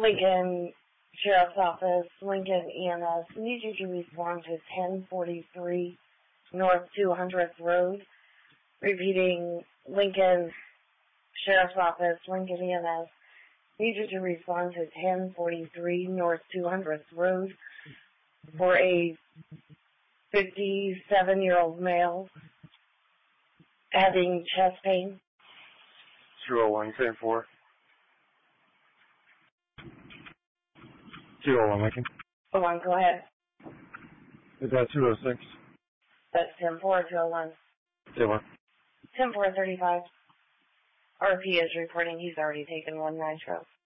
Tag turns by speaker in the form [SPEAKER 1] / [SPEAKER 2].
[SPEAKER 1] Lincoln Sheriff's Office, Lincoln EMS, need you to respond to 1043 North 200th Road. Repeating, Lincoln Sheriff's Office, Lincoln EMS, need you to respond to 1043 North 200th Road for a 57-year-old male having chest pain.
[SPEAKER 2] 201, 10-4. 201, Lincoln.
[SPEAKER 1] Hold on, go ahead.
[SPEAKER 2] Is that 206?
[SPEAKER 1] That's 10-4, 201.
[SPEAKER 2] Say what?
[SPEAKER 1] 10-4, 35. RP is reporting he's already taken one nitro.